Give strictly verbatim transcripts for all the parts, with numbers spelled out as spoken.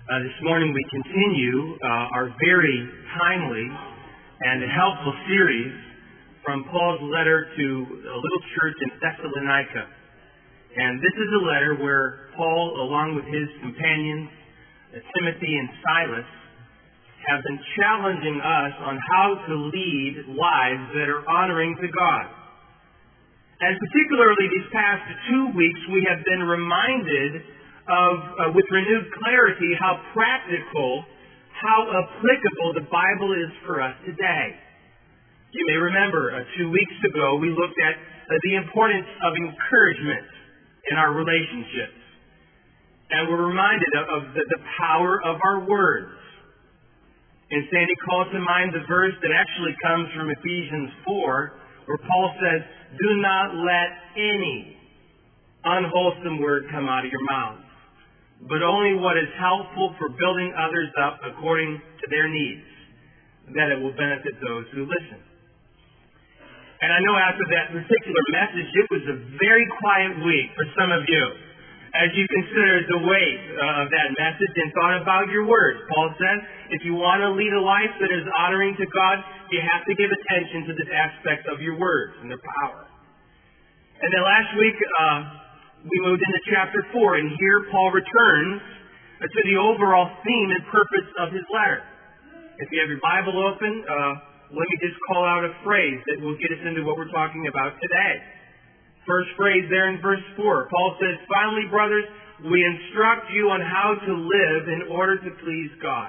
Uh, this morning we continue uh, our very timely and helpful series from Paul's letter to a little church in Thessalonica. And this is a letter where Paul, along with his companions, uh, Timothy and Silas, have been challenging us on how to lead lives that are honoring to God. And particularly these past two weeks, we have been reminded of, uh, with renewed clarity, how practical, how applicable the Bible is for us today. You may remember uh, two weeks ago we looked at uh, the importance of encouragement in our relationships. And we're reminded of, of the, the power of our words. And Sandy called to mind the verse that actually comes from Ephesians four, where Paul says, "Do not let any unwholesome word come out of your mouth, but only what is helpful for building others up according to their needs, that it will benefit those who listen." And I know after that particular message, it was a very quiet week for some of you, as you considered the weight uh, of that message and thought about your words. Paul says, if you want to lead a life that is honoring to God, you have to give attention to this aspect of your words and their power. And then last week, uh, we moved into chapter four, and here Paul returns to the overall theme and purpose of his letter. If you have your Bible open, uh, let me just call out a phrase that will get us into what we're talking about today. First phrase there in verse four, Paul says, "Finally, brothers, we instruct you on how to live in order to please God."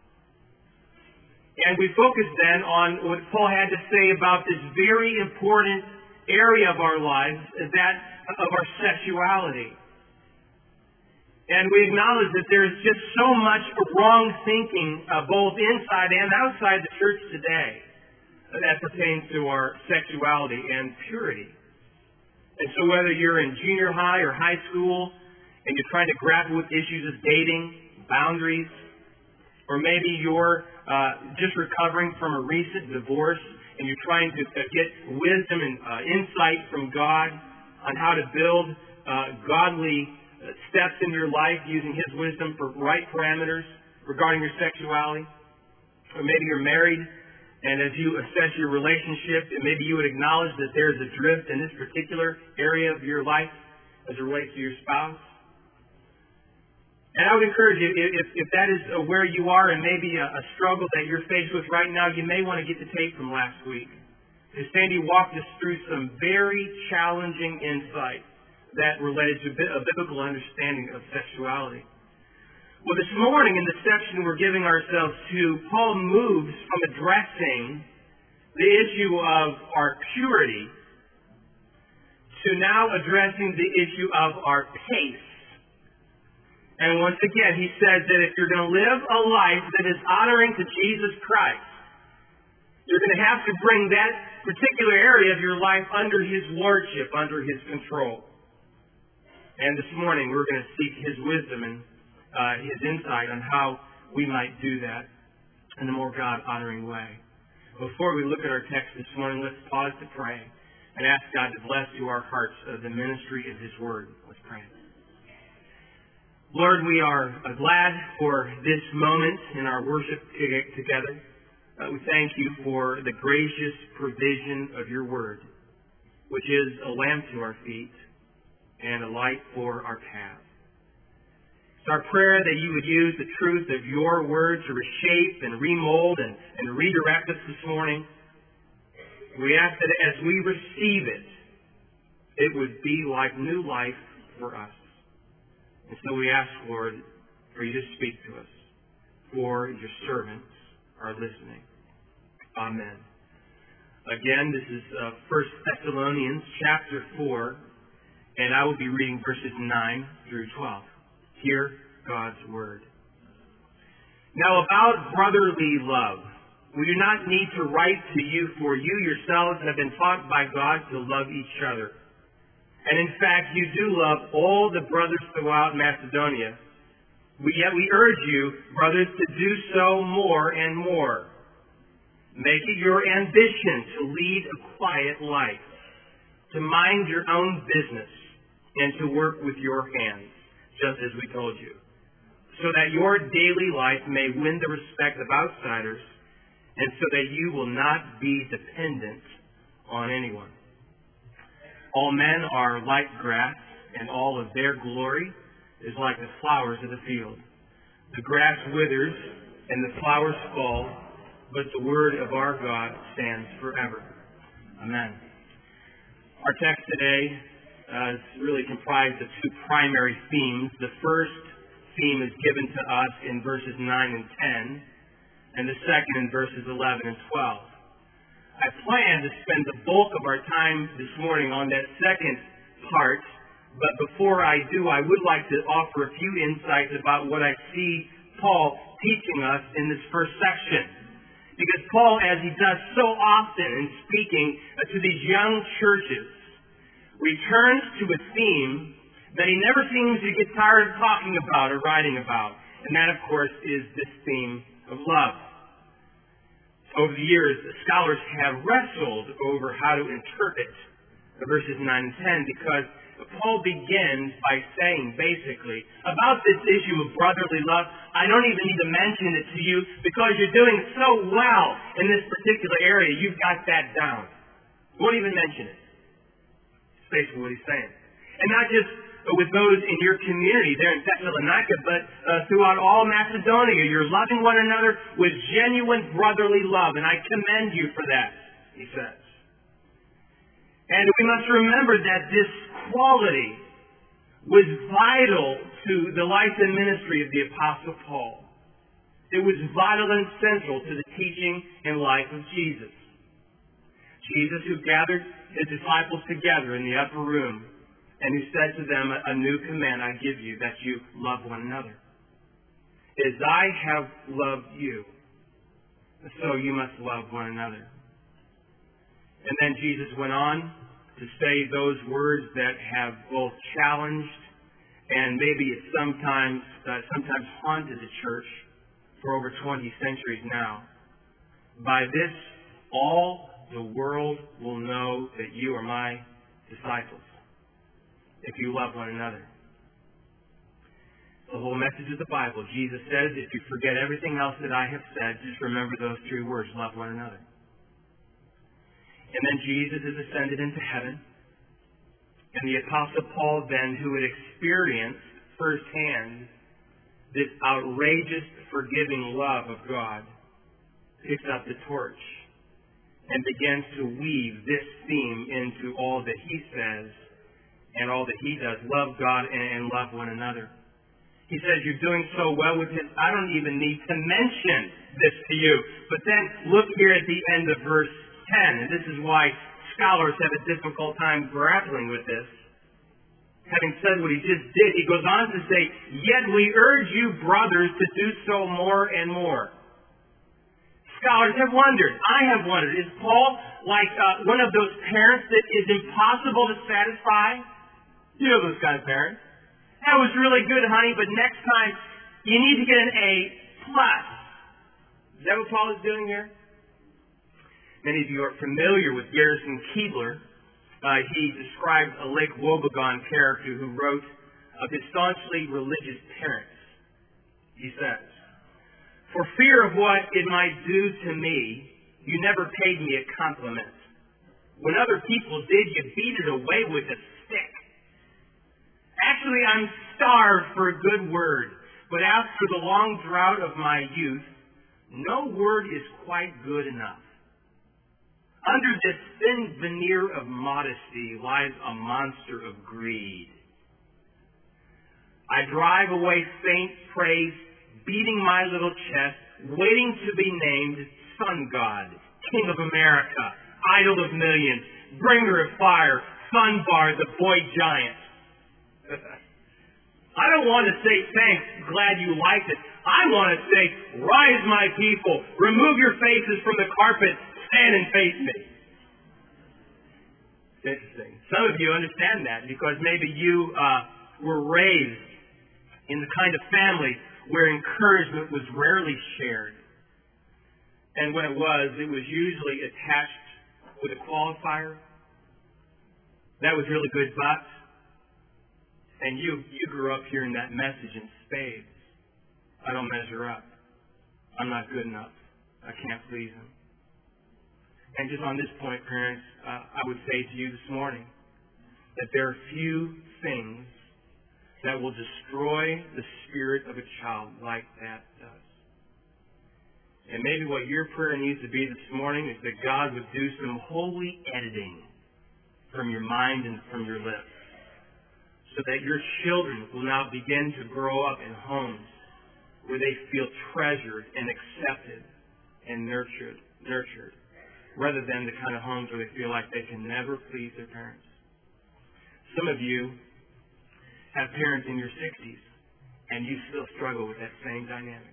And we focus then on what Paul had to say about this very important area of our lives, that of our sexuality. And we acknowledge that there is just so much wrong thinking, uh, both inside and outside the church today, that pertains to our sexuality and purity. And so whether you're in junior high or high school and you're trying to grapple with issues of dating, boundaries, or maybe you're uh, just recovering from a recent divorce and you're trying to uh, get wisdom and uh, insight from God on how to build uh, godly uh, steps in your life using His wisdom for right parameters regarding your sexuality. Or maybe you're married, and as you assess your relationship, maybe you would acknowledge that there's a drift in this particular area of your life as it relates to your spouse. And I would encourage you, if, if that is where you are and maybe a, a struggle that you're faced with right now, you may want to get the tape from last week. Because Sandy walked us through some very challenging insight that related to a biblical understanding of sexuality. Well, this morning in the section we're giving ourselves to, Paul moves from addressing the issue of our purity to now addressing the issue of our pace. And once again, he says that if you're going to live a life that is honoring to Jesus Christ, you're going to have to bring that particular area of your life under His lordship, under His control. And this morning we're going to seek His wisdom and uh, His insight on how we might do that in a more God-honoring way. Before we look at our text this morning, let's pause to pray and ask God to bless to our hearts uh, the ministry of His Word. Let's pray. Lord, we are uh, glad for this moment in our worship together. Uh, we thank you for the gracious provision of your word, which is a lamp to our feet and a light for our path. It's our prayer that you would use the truth of your word to reshape and remold and, and redirect us this morning. We ask that as we receive it, it would be like new life for us. And so we ask, Lord, for you to speak to us, for your servants are listening. Amen. Again, this is uh, First Thessalonians chapter four, and I will be reading verses nine through twelve. Hear God's word. Now about brotherly love, we do not need to write to you, for you yourselves have been taught by God to love each other. And in fact, you do love all the brothers throughout Macedonia. We, yet we urge you, brothers, to do so more and more. Make it your ambition to lead a quiet life, to mind your own business, and to work with your hands, just as we told you, so that your daily life may win the respect of outsiders, and so that you will not be dependent on anyone. All men are like grass, and all of their glory is like the flowers of the field. The grass withers, and the flowers fall, but the word of our God stands forever. Amen. Our text today uh, is really comprised of two primary themes. The first theme is given to us in verses nine and ten, and the second in verses eleven and twelve. I plan to spend the bulk of our time this morning on that second part, but before I do, I would like to offer a few insights about what I see Paul teaching us in this first section. Because Paul, as he does so often in speaking to these young churches, returns to a theme that he never seems to get tired of talking about or writing about. And that, of course, is this theme of love. Over the years, scholars have wrestled over how to interpret verses nine and ten, because Paul begins by saying, basically, about this issue of brotherly love, I don't even need to mention it to you because you're doing so well in this particular area. You've got that down. Won't even mention it. That's basically what he's saying. And not just with those in your community there in Thessalonica, but uh, throughout all Macedonia. You're loving one another with genuine brotherly love, and I commend you for that, he says. And we must remember that this quality was vital to the life and ministry of the Apostle Paul. It was vital and central to the teaching and life of Jesus. Jesus, who gathered his disciples together in the upper room, and who said to them, a new command I give you, that you love one another. As I have loved you, so you must love one another. And then Jesus went on to say those words that have both challenged and maybe it's sometimes uh, sometimes haunted the church for over twenty centuries now. By this, all the world will know that you are my disciples, if you love one another. The whole message of the Bible, Jesus says, if you forget everything else that I have said, just remember those three words, love one another. And then Jesus is ascended into heaven. And the Apostle Paul then, who had experienced firsthand this outrageous, forgiving love of God, picks up the torch and begins to weave this theme into all that he says and all that he does. Love God and love one another. He says, you're doing so well with this, I don't even need to mention this to you. But then look here at the end of verse ten, and this is why scholars have a difficult time grappling with this. Having said what he just did, he goes on to say, yet we urge you, brothers, to do so more and more. Scholars have wondered, I have wondered, is Paul like uh, one of those parents that is impossible to satisfy? You know those kind of parents. That was really good, honey, but next time you need to get an A plus. Is that what Paul is doing here? Many of you are familiar with Garrison Keillor. Uh, he described a Lake Wobegon character who wrote of his staunchly religious parents. He says, for fear of what it might do to me, you never paid me a compliment. When other people did, you beat it away with a stick. Actually, I'm starved for a good word, but after the long drought of my youth, no word is quite good enough. Under this thin veneer of modesty lies a monster of greed. I drive away faint praise, beating my little chest, waiting to be named Sun God, King of America, Idol of Millions, Bringer of Fire, Funbar, the Boy Giant. I don't want to say thanks, glad you liked it. I want to say, rise my people, remove your faces from the carpet, stand and face me. It's interesting. Some of you understand that because maybe you uh, were raised in the kind of family where encouragement was rarely shared. And when it was, it was usually attached with a qualifier. That was really good, but... And you, you grew up hearing that message in spades. I don't measure up. I'm not good enough. I can't please him. And just on this point, parents, uh, I would say to you this morning that there are few things that will destroy the spirit of a child like that does. And maybe what your prayer needs to be this morning is that God would do some holy editing from your mind and from your lips, so that your children will now begin to grow up in homes where they feel treasured and accepted and nurtured, nurtured, rather than the kind of homes where they feel like they can never please their parents. Some of you have parents in your sixties, and you still struggle with that same dynamic.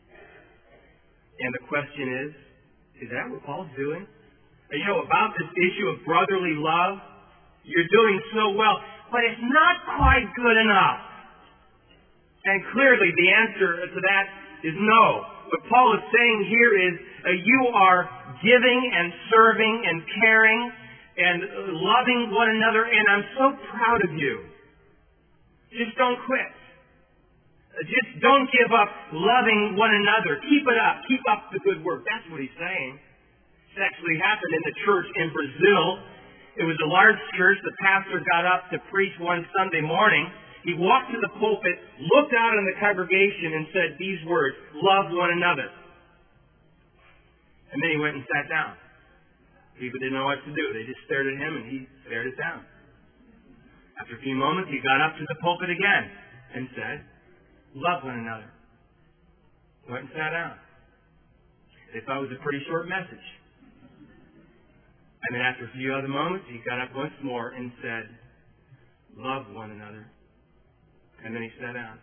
And the question is, is that what Paul's doing? And you know, about this issue of brotherly love, you're doing so well, but it's not quite good enough. And clearly the answer to that is no. What Paul is saying here is uh, you are giving and serving and caring and uh, loving one another, and I'm so proud of you. Just don't quit. Uh, just don't give up loving one another. Keep it up. Keep up the good work. That's what he's saying. It actually happened in the church in Brazil. It was a large church. The pastor got up to preach one Sunday morning. He walked to the pulpit, looked out on the congregation, and said these words, "Love one another." And then he went and sat down. People didn't know what to do. They just stared at him, and he stared it down. After a few moments, he got up to the pulpit again and said, "Love one another." Went and sat down. They thought it was a pretty short message. And then after a few other moments, he got up once more and said, "Love one another." And then he sat down.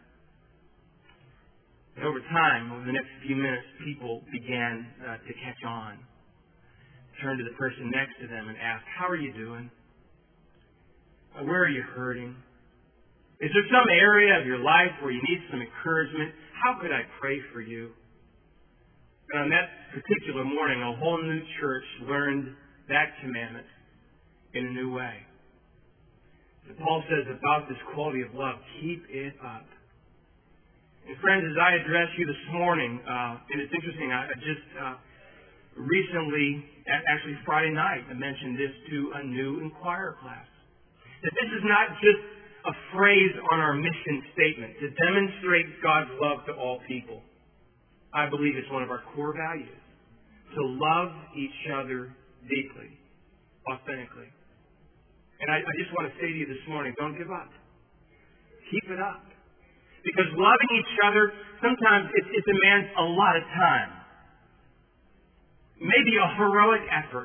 And over time, over the next few minutes, people began uh, to catch on. Turn to the person next to them and ask, "How are you doing? Uh, where are you hurting? Is there some area of your life where you need some encouragement? How could I pray for you?" And on that particular morning, a whole new church learned that commandment in a new way. And Paul says about this quality of love, keep it up. And friends, as I address you this morning, uh, and it's interesting, I just uh, recently, actually Friday night, I mentioned this to a new Inquirer class. That this is not just a phrase on our mission statement to demonstrate God's love to all people. I believe it's one of our core values, to love each other deeply, authentically. And I, I just want to say to you this morning, don't give up. Keep it up. Because loving each other, sometimes it, it demands a lot of time. Maybe a heroic effort.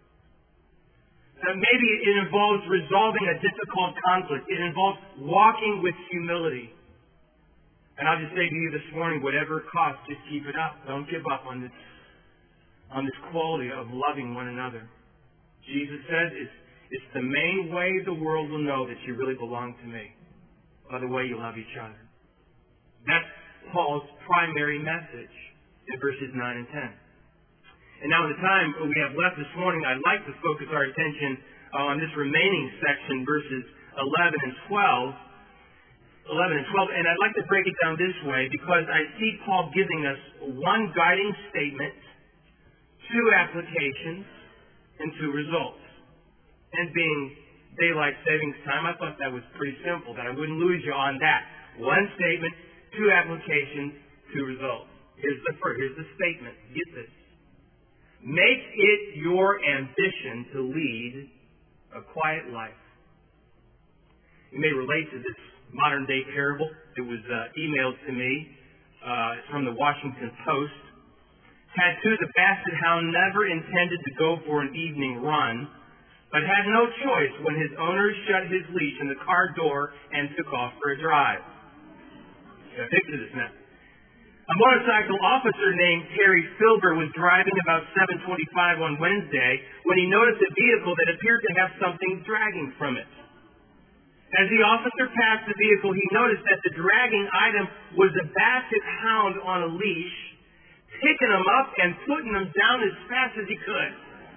Uh, maybe it involves resolving a difficult conflict. It involves walking with humility. And I'll just say to you this morning, whatever it costs, just keep it up. Don't give up on this, on this quality of loving one another. Jesus says it's It's the main way the world will know that you really belong to me, by the way you love each other. That's Paul's primary message in verses nine and ten. And now in the time we have left this morning, I'd like to focus our attention on this remaining section, verses eleven and twelve. eleven and twelve, and I'd like to break it down this way because I see Paul giving us one guiding statement, two applications, and two results. And being daylight savings time, I thought that was pretty simple, that I wouldn't lose you on that. One statement, two applications, two results. Here's the first, here's the statement. Get this. Make it your ambition to lead a quiet life. You may relate to this modern day parable. It was uh, emailed to me uh, from the Washington Post. Tattoo the basset hound never intended to go for an evening run, but had no choice when his owner shut his leash in the car door and took off for a drive. Yeah, picture this now. A motorcycle officer named Terry Filber was driving about seven twenty-five on Wednesday when he noticed a vehicle that appeared to have something dragging from it. As the officer passed the vehicle, he noticed that the dragging item was a basset hound on a leash, picking him up and putting him down as fast as he could.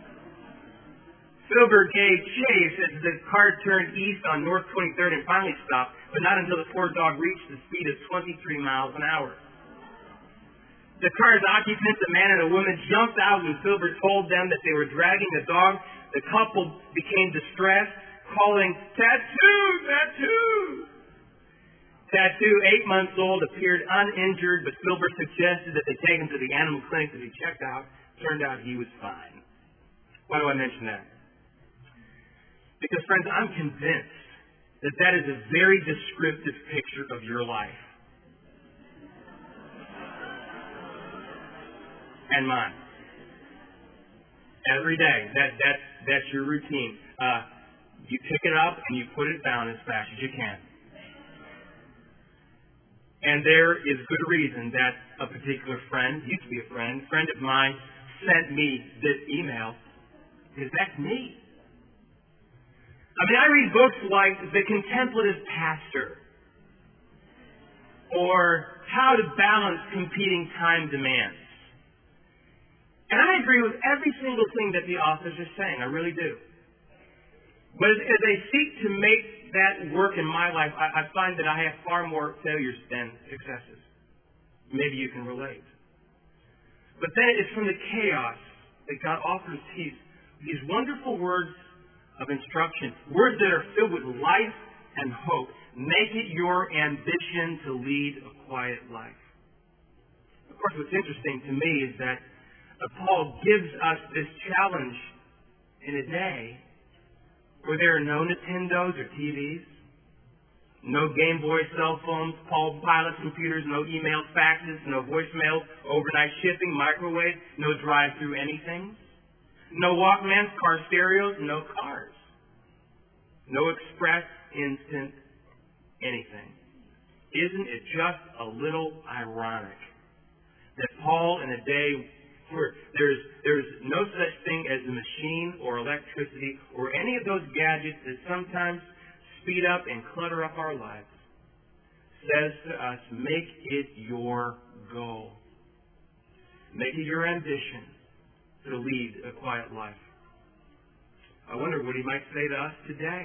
Filber gave chase as the car turned east on North twenty-third and finally stopped, but not until the poor dog reached the speed of twenty-three miles an hour. The car's occupants, a man and a woman, jumped out when Filbert told them that they were dragging a dog. The couple became distressed, calling, "Tattoo! Tattoo!" Tattoo, eight months old, appeared uninjured, but Filbert suggested that they take him to the animal clinic to be checked out. Turned out he was fine. Why do I mention that? Because, friends, I'm convinced that that is a very descriptive picture of your life. And mine. Every day. That, that, that's your routine. Uh, you pick it up and you put it down as fast as you can. And there is good reason that a particular friend, used to be a friend, friend of mine, sent me this email, because that's me. I mean, I read books like The Contemplative Pastor, or How to Balance Competing Time Demands. And I agree with every single thing that the authors are saying. I really do. But as, as I seek to make that work in my life, I, I find that I have far more failures than successes. Maybe you can relate. But then it's from the chaos that God offers these, these wonderful words of instruction, words that are filled with life and hope. Make it your ambition to lead a quiet life. Of course, what's interesting to me is that uh, Paul gives us this challenge in a day where there are no Nintendos or T Vs, no Game Boy cell phones, Palm Pilot computers, no email faxes, no voicemails, overnight shipping, microwave, no drive-through anything, no Walkmans, car stereos, no cars, no express, instant, anything. Isn't it just a little ironic that Paul, in a day where there's, there's no such thing as a machine or electricity or any of those gadgets that sometimes speed up and clutter up our lives, says to us, make it your goal. Make it your ambition to lead a quiet life. I wonder what he might say to us today.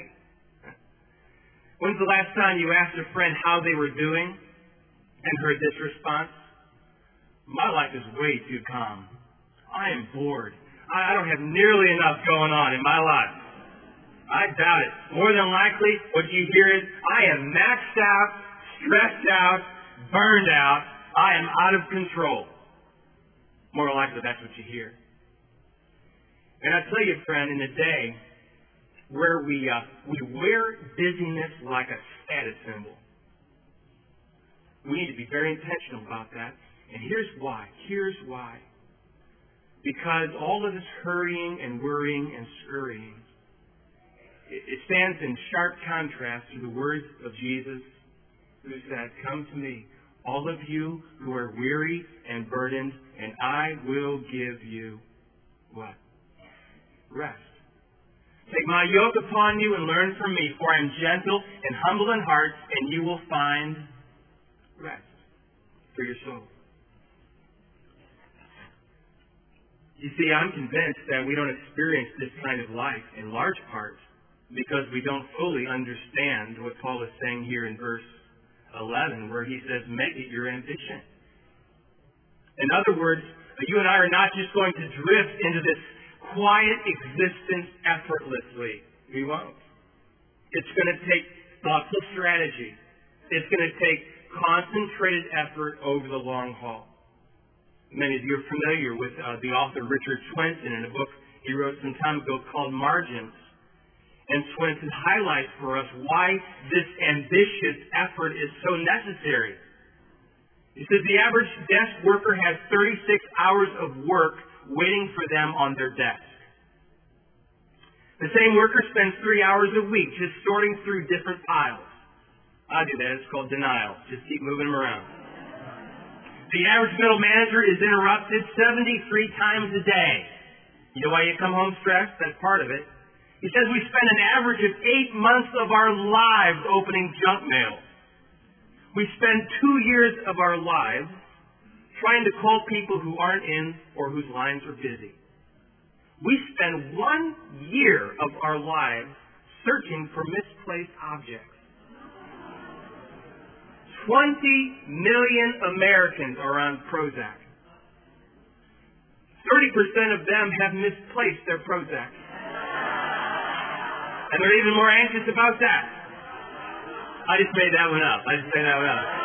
When's the last time you asked a friend how they were doing and heard this response? My life is way too calm. I am bored. I don't have nearly enough going on in my life. I doubt it. More than likely, what you hear is, I am maxed out, stressed out, burned out. I am out of control. More likely, that's what you hear. And I tell you, friend, in a day where we uh, we wear busyness like a status symbol, we need to be very intentional about that. And here's why. Here's why. Because all of this hurrying and worrying and scurrying, it stands in sharp contrast to the words of Jesus, who said, come to me, all of you who are weary and burdened, and I will give you what? Rest. Take my yoke upon you and learn from me, for I am gentle and humble in heart, and you will find rest for your soul. You see, I'm convinced that we don't experience this kind of life in large part because we don't fully understand what Paul is saying here in verse eleven, where he says, make it your ambition. In other words, you and I are not just going to drift into this quiet existence effortlessly. We won't. It's going to take thoughtful strategy. It's going to take concentrated effort over the long haul. Many of you are familiar with uh, the author Richard Swenson in a book he wrote some time ago called Margins. And Swenson highlights for us why this ambitious effort is so necessary. He says the average desk worker has thirty-six hours of work waiting for them on their desk. The same worker spends three hours a week just sorting through different piles. I do that. It's called denial. Just keep moving them around. The average middle manager is interrupted seventy-three times a day. You know why you come home stressed? That's part of it. He says we spend an average of eight months of our lives opening junk mail. We spend two years of our lives trying to call people who aren't in or whose lines are busy. We spend one year of our lives searching for misplaced objects. twenty million Americans are on Prozac. thirty percent of them have misplaced their Prozac. And they're even more anxious about that. I just made that one up. I just made that one up.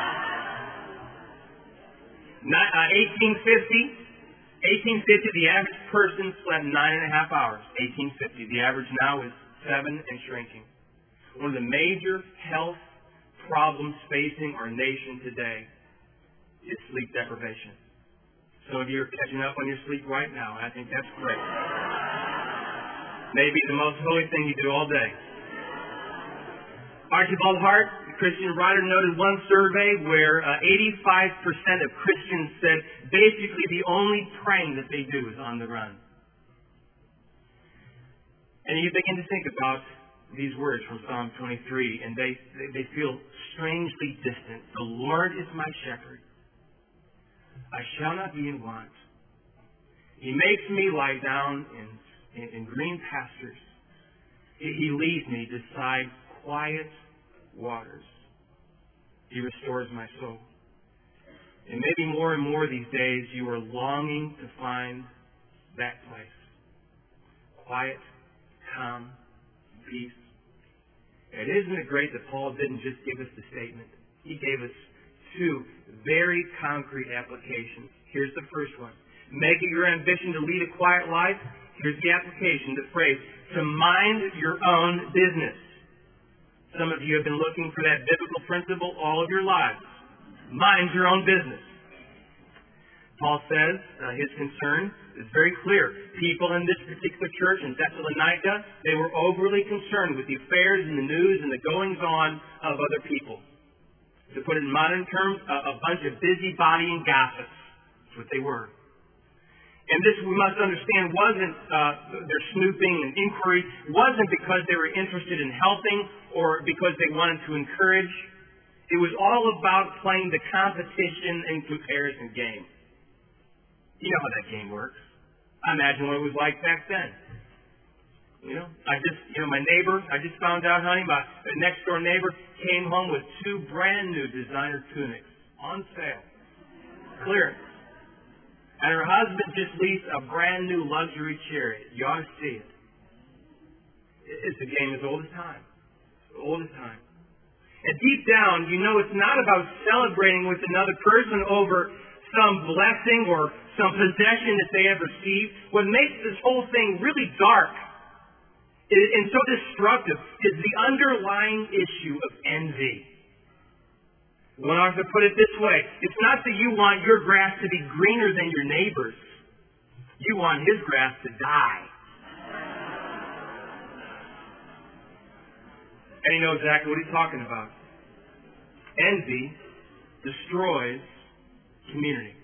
Not, uh, eighteen fifty, eighteen fifty, the average person slept nine and a half hours. eighteen fifty. The average now is seven and shrinking. One of the major health problems facing our nation today is sleep deprivation. Some of you are catching up on your sleep right now, and I think that's great. Maybe the most holy thing you do all day. Archibald Hart, the Christian writer, noted one survey where uh, eighty-five percent of Christians said basically the only praying that they do is on the run. And you begin to think about these words from Psalm twenty-three, and they, they, they feel strangely distant. The Lord is my shepherd. I shall not be in want. He makes me lie down in, in, in green pastures. He, he leads me beside quiet waters. He restores my soul. And maybe more and more these days you are longing to find that place. Quiet, calm, peace. And isn't it great that Paul didn't just give us the statement? He gave us two very concrete applications. Here's the first one. Make it your ambition to lead a quiet life. Here's the application, the phrase, to mind your own business. Some of you have been looking for that biblical principle all of your lives. Mind your own business. Paul says uh, his concern is very clear. People in this particular church in Thessalonica, they were overly concerned with the affairs and the news and the goings-on of other people. To put it in modern terms, a, a bunch of busybodying gossips. That's what they were. And this, we must understand, wasn't uh, their snooping and inquiry, wasn't because they were interested in helping or because they wanted to encourage. It was all about playing the competition and comparison game. You know how that game works. I imagine what it was like back then. You know, I just, you know, my neighbor, I just found out, honey, my next door neighbor came home with two brand new designer tunics on sale. Clearance. And her husband just leased a brand new luxury chariot. You ought to see it. It's a game as old as time. Old as time. And deep down, you know it's not about celebrating with another person over some blessing or some possession that they have received. What makes this whole thing really dark and so destructive is the underlying issue of envy. One author put it this way: it's not that you want your grass to be greener than your neighbor's. You want his grass to die. And you know exactly what he's talking about. Envy destroys community.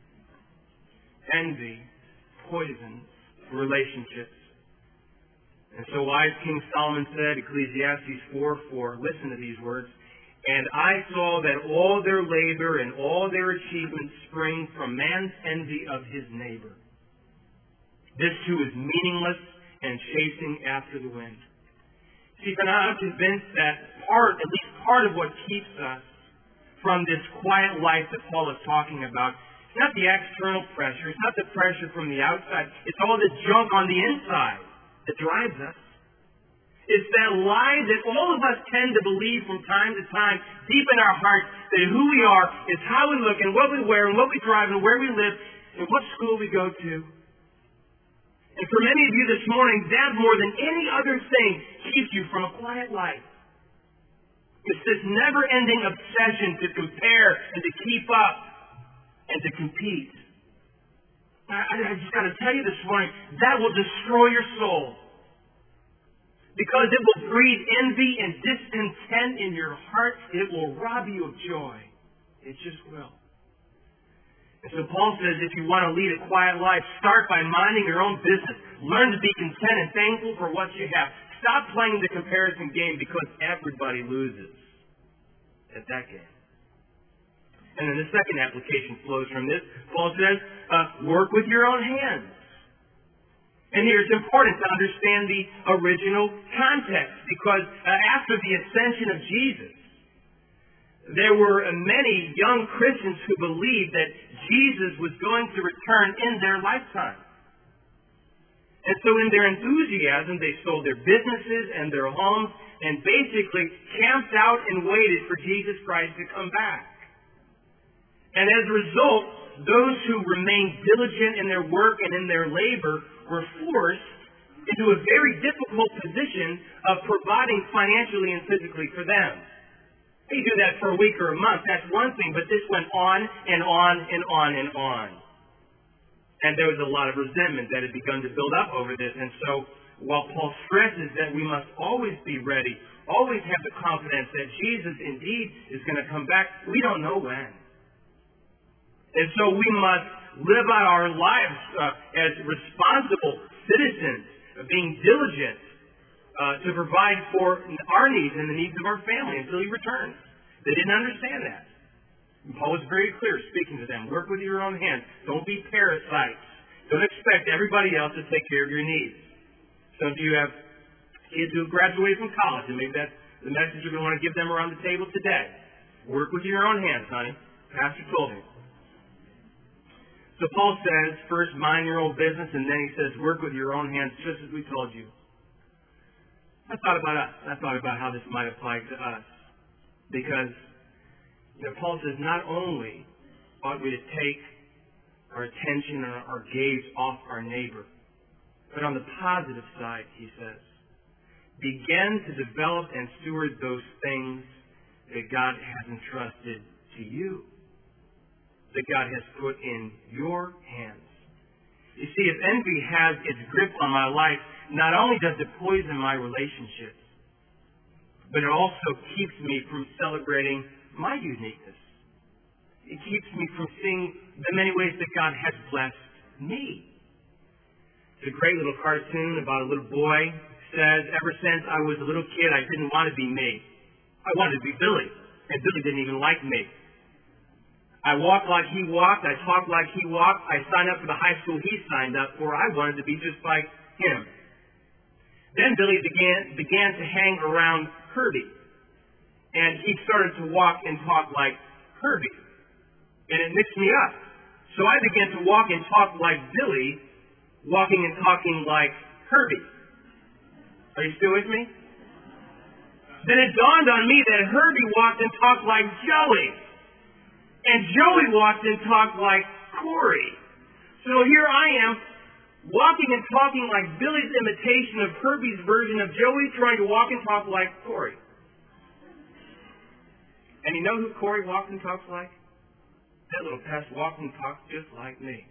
Envy poisons relationships. And so wise King Solomon said, Ecclesiastes four four, listen to these words, "And I saw that all their labor and all their achievements spring from man's envy of his neighbor. This too is meaningless and chasing after the wind." See, but I'm convinced that part, at least part of what keeps us from this quiet life that Paul is talking about, it's not the external pressure, it's not the pressure from the outside, it's all the junk on the inside that drives us. It's that lie that all of us tend to believe from time to time, deep in our hearts, that who we are is how we look and what we wear and what we drive and where we live and what school we go to. And for many of you this morning, that more than any other thing keeps you from a quiet life. It's this never-ending obsession to compare and to keep up and to compete. I, I just got to tell you this morning, that will destroy your soul. Because it will breed envy and discontent in your heart. It will rob you of joy. It just will. And so Paul says if you want to lead a quiet life, start by minding your own business. Learn to be content and thankful for what you have. Stop playing the comparison game because everybody loses at that game. And then the second application flows from this. Paul says, uh, work with your own hands. And here it's important to understand the original context because uh, after the ascension of Jesus, there were uh, many young Christians who believed that Jesus was going to return in their lifetime. And so in their enthusiasm, they sold their businesses and their homes and basically camped out and waited for Jesus Christ to come back. And as a result, those who remained diligent in their work and in their labor were forced into a very difficult position of providing financially and physically for them. You do that for a week or a month, that's one thing, but this went on and on and on and on. And there was a lot of resentment that had begun to build up over this. And so, while Paul stresses that we must always be ready, always have the confidence that Jesus indeed is going to come back, we don't know when. And so we must live out our lives uh, as responsible citizens, uh, being diligent uh, to provide for our needs and the needs of our family until he returns. They didn't understand that. And Paul was very clear speaking to them. Work with your own hands. Don't be parasites. Don't expect everybody else to take care of your needs. Some of you have kids who have graduated from college, and maybe that's the message you're going to want to give them around the table today. Work with your own hands, honey. Pastor told me. So Paul says, first, mind your own business, and then he says, work with your own hands, just as we told you. I thought about us. I thought about how this might apply to us. Because, you know, Paul says, not only ought we to take our attention and our gaze off our neighbor, but on the positive side, he says, begin to develop and steward those things that God has entrusted to you, that God has put in your hands. You see, if envy has its grip on my life, not only does it poison my relationships, but it also keeps me from celebrating my uniqueness. It keeps me from seeing the many ways that God has blessed me. It's a great little cartoon about a little boy who says, ever since I was a little kid, I didn't want to be me. I wanted to be Billy, and Billy didn't even like me. I walked like he walked. I talked like he walked. I signed up for the high school he signed up for. I wanted to be just like him. Then Billy began began to hang around Herbie. And he started to walk and talk like Herbie. And it mixed me up. So I began to walk and talk like Billy, walking and talking like Herbie. Are you still with me? Then it dawned on me that Herbie walked and talked like Joey. And Joey walked and talked like Corey. So here I am, walking and talking like Billy's imitation of Herbie's version of Joey, trying to walk and talk like Corey. And you know who Corey walks and talks like? That little pest walks and talks just like me.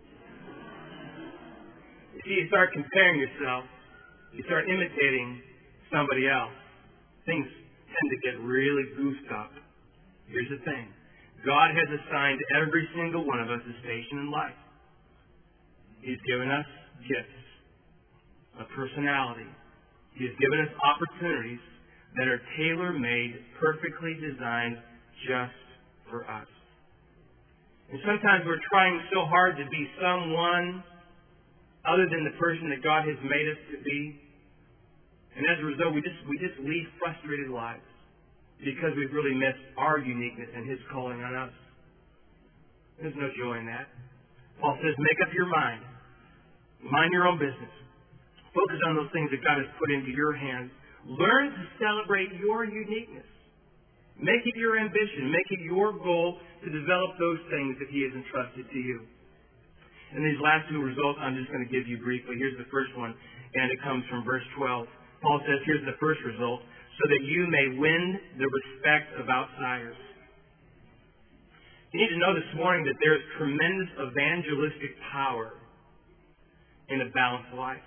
You see, you start comparing yourself, you start imitating somebody else, things tend to get really goofed up. Here's the thing. God has assigned every single one of us a station in life. He's given us gifts, a personality. He has given us opportunities that are tailor-made, perfectly designed just for us. And sometimes we're trying so hard to be someone other than the person that God has made us to be. And as a result, we just we just lead frustrated lives because we've really missed our uniqueness and His calling on us. There's no joy in that. Paul says, make up your mind. Mind your own business. Focus on those things that God has put into your hands. Learn to celebrate your uniqueness. Make it your ambition. Make it your goal to develop those things that He has entrusted to you. And these last two results I'm just going to give you briefly. Here's the first one, and it comes from verse twelve. Paul says, here's the first result, so that you may win the respect of outsiders. You need to know this morning that there is tremendous evangelistic power in a balanced life.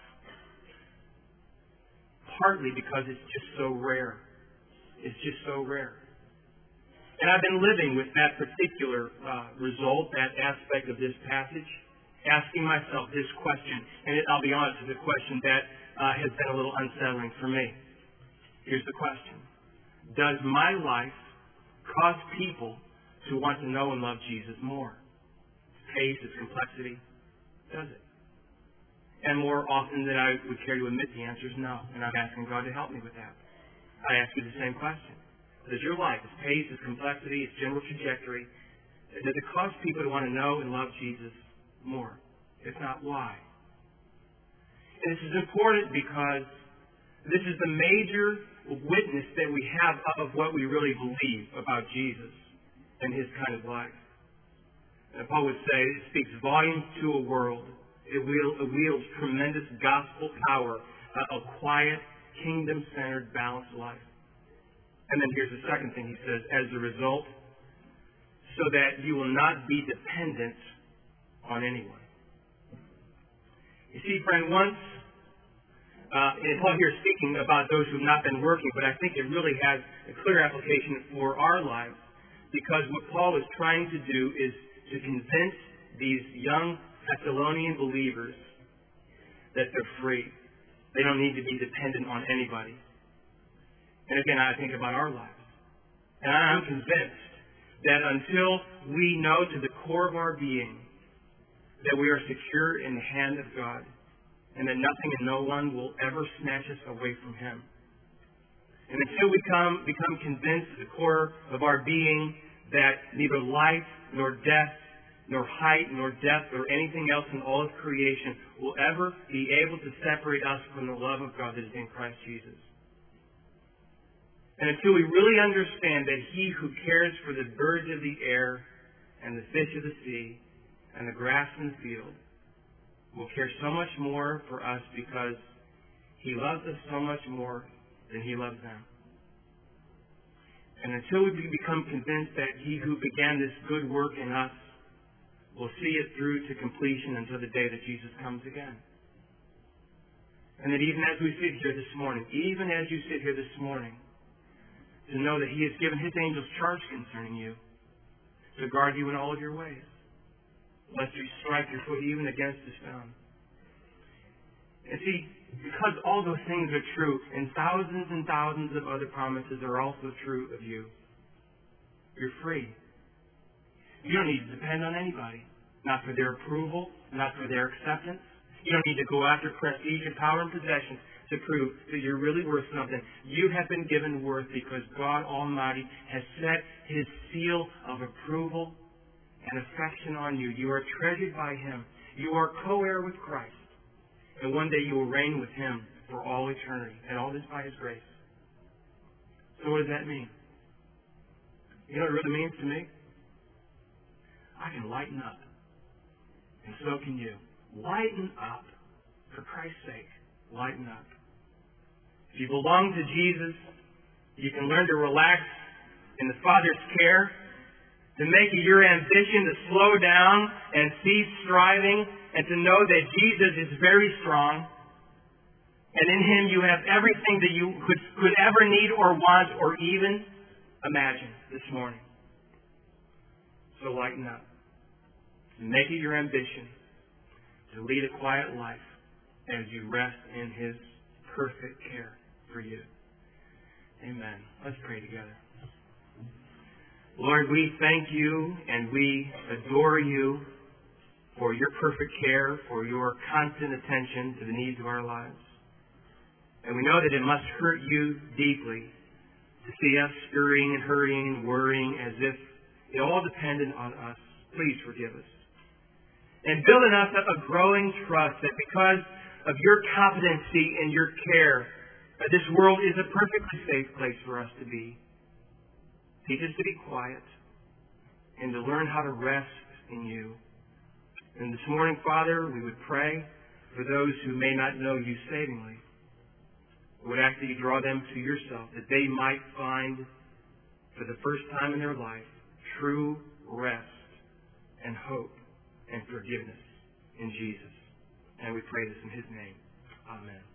Partly because it's just so rare. It's just so rare. And I've been living with that particular uh, result, that aspect of this passage, asking myself this question. And it, I'll be honest, it's a question that uh, has been a little unsettling for me. Here's the question. Does my life cause people to want to know and love Jesus more? Its pace, its complexity? Does it? And more often than I would care to admit, the answer is no. And I'm asking God to help me with that. I ask you the same question. Does your life, its pace, its complexity, its general trajectory, Does it cause people to want to know and love Jesus more? If not, why? And this is important because this is the major witness that we have of what we really believe about Jesus and his kind of life. And Paul would say it speaks volumes to a world. It wields tremendous gospel power, a quiet, kingdom-centered, balanced life. And then here's the second thing he says, as a result, so that you will not be dependent on anyone. You see, friend, once, uh, and Paul here is speaking about those who have not been working, but I think it really has a clear application for our lives, because what Paul is trying to do is to convince these young Thessalonian believers that they're free. They don't need to be dependent on anybody. And again, I think about our lives. And I'm convinced that until we know to the core of our being that we are secure in the hand of God and that nothing and no one will ever snatch us away from him, and until we come, become convinced at the core of our being that neither life nor death nor height nor depth or anything else in all of creation will ever be able to separate us from the love of God that is in Christ Jesus. And until we really understand that he who cares for the birds of the air and the fish of the sea and the grass in the field will care so much more for us because he loves us so much more than he loves them. And until we become convinced that he who began this good work in us will see it through to completion until the day that Jesus comes again. And that even as we sit here this morning, even as you sit here this morning, to know that he has given his angels charge concerning you, to guard you in all of your ways, lest you strike your foot even against a stone. And see, because all those things are true, and thousands and thousands of other promises are also true of you, you're free. You don't need to depend on anybody, not for their approval, not for their acceptance. You don't need to go after prestige and power and possessions to prove that you're really worth something. You have been given worth because God Almighty has set his seal of approval and affection on you. You are treasured by him. You are co-heir with Christ. And one day you will reign with him for all eternity. And all this by his grace. So what does that mean? You know what it really means to me? I can lighten up. And so can you. Lighten up. For Christ's sake, lighten up. If you belong to Jesus, you can learn to relax in the Father's care, to make it your ambition to slow down and cease striving, and to know that Jesus is very strong, and in him you have everything that you could, could ever need or want or even imagine this morning. So lighten up. Make it your ambition to lead a quiet life as you rest in his perfect care for you. Amen. Let's pray together. Lord, we thank you and we adore you for your perfect care, for your constant attention to the needs of our lives. And we know that it must hurt you deeply to see us scurrying and hurrying and worrying as if it all depended on us. Please forgive us. And build in us a growing trust that because of your competency and your care, this world is a perfectly safe place for us to be. Teach us to be quiet and to learn how to rest in you. And this morning, Father, we would pray for those who may not know you savingly. We would ask that you draw them to yourself, that they might find, for the first time in their life, true rest and hope and forgiveness in Jesus. And we pray this in his name. Amen.